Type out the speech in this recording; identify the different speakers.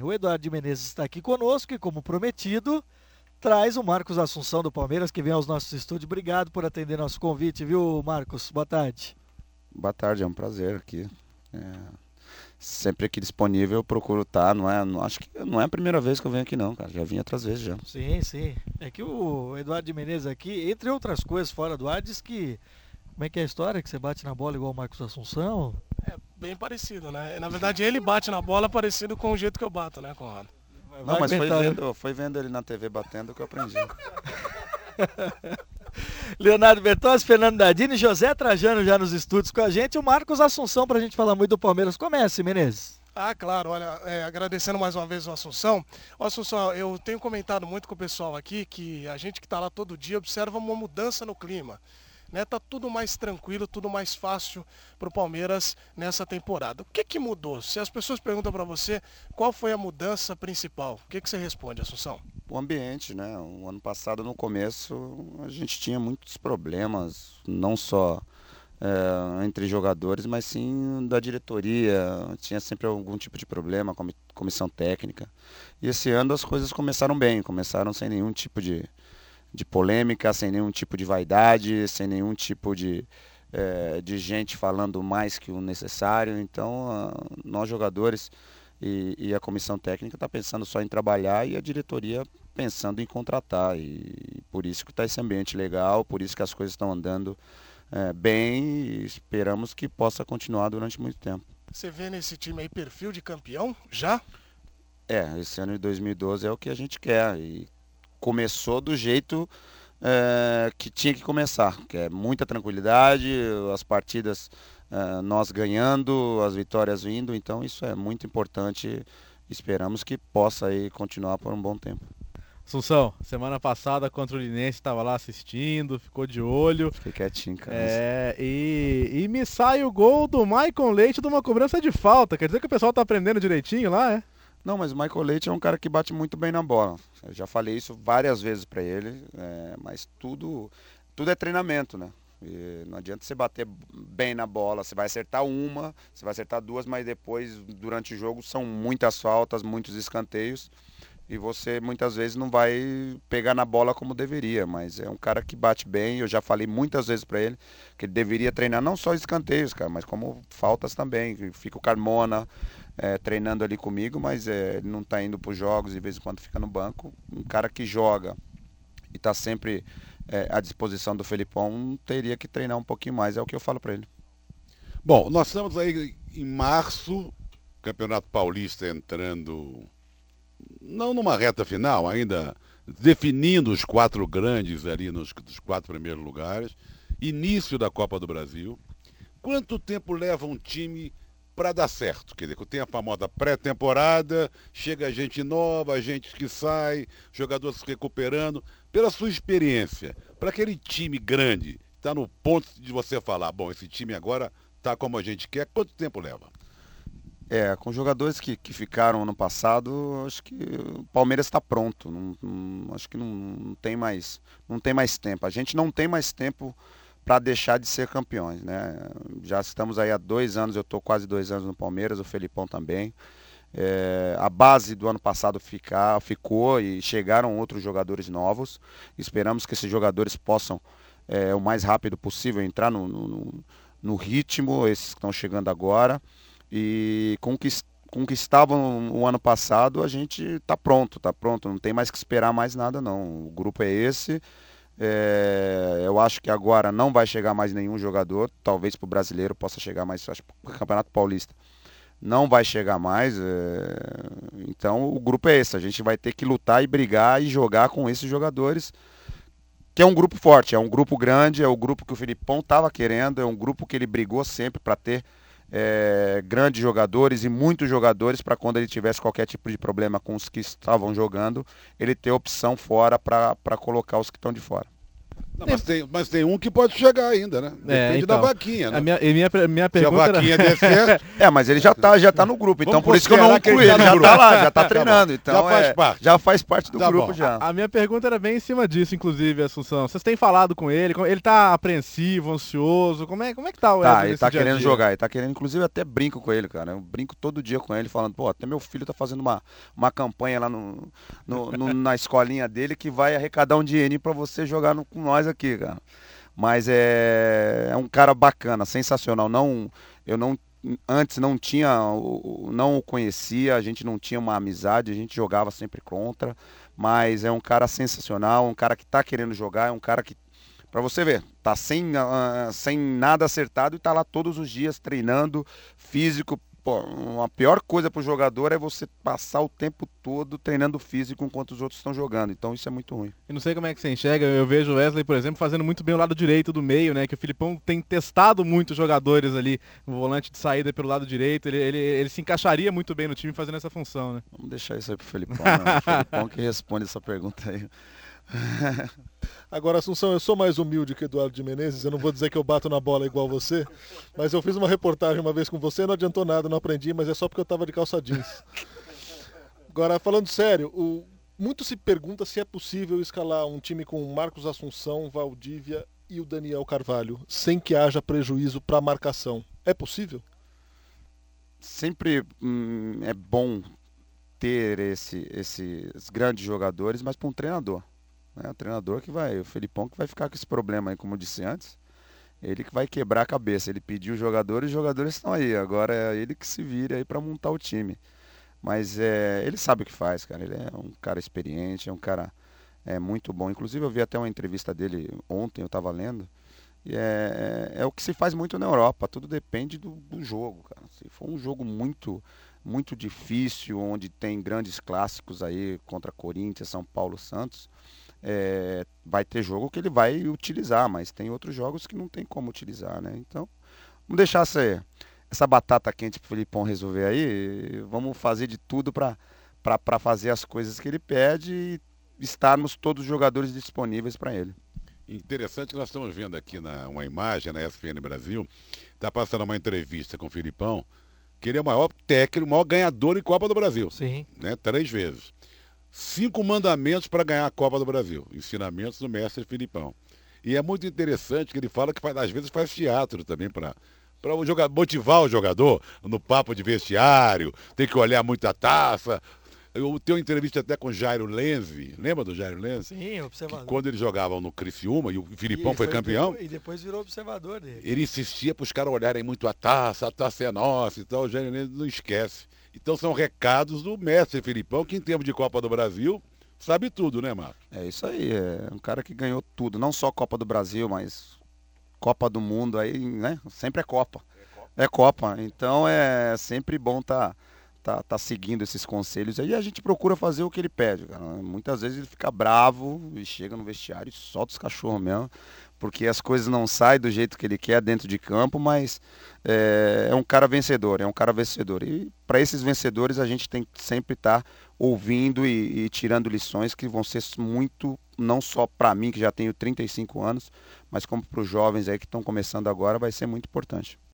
Speaker 1: O Eduardo de Menezes está aqui conosco e, como prometido, traz o Marcos Assunção do Palmeiras, que vem aos nossos estúdios. Obrigado por atender nosso convite, viu, Marcos? Boa tarde.
Speaker 2: Boa tarde, é um prazer aqui. Sempre aqui disponível eu procuro estar, acho que não é a primeira vez que eu venho aqui não, cara, já vim outras vezes já.
Speaker 1: Sim, sim. É que o Eduardo de Menezes aqui, entre outras coisas fora do ar, diz que... Como é que é a história? Que você bate na bola igual o Marcos Assunção?
Speaker 3: É bem parecido, né? Na verdade, ele bate na bola parecido com o jeito que eu bato, né, Conrado?
Speaker 2: Não, mas foi vendo ele na TV batendo que eu aprendi.
Speaker 1: Leonardo Bertozzi, Fernando Dadini, José Trajano já nos estúdios com a gente. O Marcos Assunção, pra gente falar muito do Palmeiras. Comece, Menezes.
Speaker 3: Ah, claro, olha, agradecendo mais uma vez o Assunção. O Assunção, eu tenho comentado muito com o pessoal aqui que a gente que está lá todo dia observa uma mudança no clima. Né, tá tudo mais tranquilo, tudo mais fácil para o Palmeiras nessa temporada. O que mudou? Se as pessoas perguntam para você qual foi a mudança principal, o que você responde, Assunção?
Speaker 2: O ambiente, né? O ano passado, no começo, a gente tinha muitos problemas, não só entre jogadores, mas sim da diretoria. Tinha sempre algum tipo de problema, comissão técnica. E esse ano as coisas começaram bem, começaram sem nenhum tipo de polêmica, sem nenhum tipo de vaidade, sem nenhum tipo de gente falando mais que o necessário. Então, nós jogadores e a comissão técnica está pensando só em trabalhar e a diretoria pensando em contratar. E por isso que está esse ambiente legal, por isso que as coisas estão andando bem e esperamos que possa continuar durante muito tempo.
Speaker 3: Você vê nesse time aí perfil de campeão já?
Speaker 2: Esse ano de 2012 é o que a gente quer. E começou do jeito que tinha que começar, que é muita tranquilidade, as partidas nós ganhando, as vitórias vindo, então isso é muito importante, esperamos que possa aí continuar por um bom tempo.
Speaker 4: Assunção, semana passada contra o Linense estava lá assistindo, ficou de olho.
Speaker 2: Fiquei quietinho, cara.
Speaker 4: E me sai o gol do Maicon Leite de uma cobrança de falta, quer dizer que o pessoal tá aprendendo direitinho lá, é?
Speaker 2: Não, mas o Michael Leite é um cara que bate muito bem na bola. Eu já falei isso várias vezes para ele, mas tudo é treinamento, né? E não adianta você bater bem na bola, você vai acertar uma, você vai acertar duas, mas depois, durante o jogo, são muitas faltas, muitos escanteios, e você muitas vezes não vai pegar na bola como deveria, mas é um cara que bate bem. Eu já falei muitas vezes para ele que ele deveria treinar não só escanteios, cara, mas como faltas também. Fica o Carmona treinando ali comigo, mas ele não está indo para os jogos, de vez em quando fica no banco. Um cara que joga e está sempre à disposição do Felipão teria que treinar um pouquinho mais, é o que eu falo para ele.
Speaker 5: Bom, nós estamos aí em março, Campeonato Paulista entrando, não numa reta final, ainda definindo os quatro grandes ali nos 4 primeiros lugares, início da Copa do Brasil. Quanto tempo leva um time para dar certo? Quer dizer, tem a famosa pré-temporada, chega gente nova, gente que sai, jogadores se recuperando. Pela sua experiência, para aquele time grande, está no ponto de você falar, bom, esse time agora está como a gente quer, quanto tempo leva?
Speaker 2: Com jogadores que ficaram ano passado, acho que o Palmeiras está pronto. Acho que não tem mais tempo. A gente não tem mais tempo para deixar de ser campeões, né? Já estamos aí há 2 anos, eu estou quase 2 anos no Palmeiras, o Felipão também. A base do ano passado ficou e chegaram outros jogadores novos. Esperamos que esses jogadores possam, o mais rápido possível, entrar no ritmo, esses que estão chegando agora. E com que estavam o ano passado, a gente está pronto, não tem mais que esperar mais nada não. O grupo é esse. Eu acho que agora não vai chegar mais nenhum jogador, talvez para o brasileiro possa chegar mais, acho que para o Campeonato Paulista não vai chegar mais, então o grupo é esse, a gente vai ter que lutar e brigar e jogar com esses jogadores, que é um grupo forte, é um grupo grande, é o grupo que o Felipão estava querendo, é um grupo que ele brigou sempre para ter grandes jogadores e muitos jogadores para quando ele tivesse qualquer tipo de problema com os que estavam jogando, ele ter opção fora para colocar os que estão de fora.
Speaker 5: Não, mas tem um que pode chegar ainda, né? Depende da vaquinha, né?
Speaker 4: Minha
Speaker 5: Se a
Speaker 4: pergunta
Speaker 5: vaquinha der certo,
Speaker 2: Mas ele já tá no grupo, então
Speaker 5: Vamos
Speaker 2: por isso que eu não
Speaker 5: considerar que
Speaker 2: incluí
Speaker 5: ele
Speaker 2: ele,
Speaker 5: tá no
Speaker 2: já
Speaker 5: grupo.
Speaker 2: tá lá, já tá treinando, então
Speaker 5: já faz parte.
Speaker 2: já faz parte do
Speaker 5: Tá
Speaker 2: grupo
Speaker 5: bom.
Speaker 2: já.
Speaker 4: A minha pergunta era bem em cima disso, inclusive, Assunção. Vocês têm falado com ele? Ele tá apreensivo, ansioso? Como é que tá o Wesley
Speaker 2: Ele
Speaker 4: nesse
Speaker 2: tá
Speaker 4: dia a
Speaker 2: querendo
Speaker 4: dia?
Speaker 2: jogar, ele tá querendo, inclusive até brinco com ele, cara. Eu brinco todo dia com ele, falando, pô, até meu filho tá fazendo uma campanha lá na escolinha dele que vai arrecadar um dinheirinho pra você jogar com nós aqui, cara. Mas é um cara bacana, sensacional. Antes não o conhecia, a gente não tinha uma amizade, a gente jogava sempre contra, mas é um cara sensacional, um cara que tá querendo jogar, é um cara que, pra você ver, tá sem nada acertado e tá lá todos os dias treinando, físico. Pô, a pior coisa pro jogador é você passar o tempo todo treinando físico enquanto os outros estão jogando. Então isso é muito ruim.
Speaker 4: Eu não sei como é que você enxerga, eu vejo o Wesley, por exemplo, fazendo muito bem o lado direito do meio, né? Que o Filipão tem testado muitos jogadores ali, no volante de saída pelo lado direito. Ele se encaixaria muito bem no time fazendo essa função, né?
Speaker 2: Vamos deixar isso aí pro Felipão, né? O Felipão que responde essa pergunta aí.
Speaker 6: Agora, Assunção, eu sou mais humilde que Eduardo de Menezes, eu não vou dizer que eu bato na bola igual você, mas eu fiz uma reportagem uma vez com você, não adiantou nada, não aprendi, mas é só porque eu tava de calça jeans. Agora, falando sério, muito se pergunta se é possível escalar um time com Marcos Assunção, Valdívia e o Daniel Carvalho, sem que haja prejuízo para a marcação. É possível?
Speaker 2: Sempre é bom ter esses grandes jogadores, mas para um treinador. O treinador o Felipão que vai ficar com esse problema aí, como eu disse antes, ele que vai quebrar a cabeça, ele pediu os jogadores estão aí, agora é ele que se vira aí para montar o time. Mas ele sabe o que faz, cara, ele é um cara experiente, é um cara muito bom. Inclusive eu vi até uma entrevista dele ontem, eu estava lendo, e é o que se faz muito na Europa, tudo depende do jogo, cara. Se for um jogo muito, muito difícil, onde tem grandes clássicos aí contra Corinthians, São Paulo, Santos, vai ter jogo que ele vai utilizar, mas tem outros jogos que não tem como utilizar, né? Então, vamos deixar essa batata quente pro Felipão resolver aí, vamos fazer de tudo para fazer as coisas que ele pede e estarmos todos os jogadores disponíveis para ele.
Speaker 5: interessante que nós estamos vendo aqui uma imagem na ESPN Brasil, está passando uma entrevista com o Filipão, que ele é o maior técnico, o maior ganhador em Copa do Brasil.
Speaker 1: Sim.
Speaker 5: Né? 3 vezes. 5 mandamentos para ganhar a Copa do Brasil. Ensinamentos do mestre Filipão. E é muito interessante que ele fala que às vezes faz teatro também para motivar o jogador no papo de vestiário, tem que olhar muito a taça. Eu tenho uma entrevista até com o Jairo Lenzi, lembra do Jairo Lenzi?
Speaker 1: Sim, observador.
Speaker 5: Que quando eles jogavam no Criciúma e o Filipão foi campeão,
Speaker 1: E depois virou observador dele.
Speaker 5: ele insistia para os caras olharem muito a taça é nossa e tal, o Jairo Lenzi não esquece. Então são recados do mestre Filipão, que em termos de Copa do Brasil, sabe tudo, né, Marcos?
Speaker 2: É isso aí, é um cara que ganhou tudo, não só Copa do Brasil, mas Copa do Mundo aí, né? Sempre é Copa. É Copa, então é sempre bom tá seguindo esses conselhos aí, a gente procura fazer o que ele pede, cara. Muitas vezes ele fica bravo e chega no vestiário e solta os cachorros mesmo, porque as coisas não saem do jeito que ele quer dentro de campo, mas é um cara vencedor, E para esses vencedores a gente tem que sempre estar ouvindo e tirando lições que vão ser muito, não só para mim que já tenho 35 anos, mas como para os jovens aí que estão começando agora, vai ser muito importante.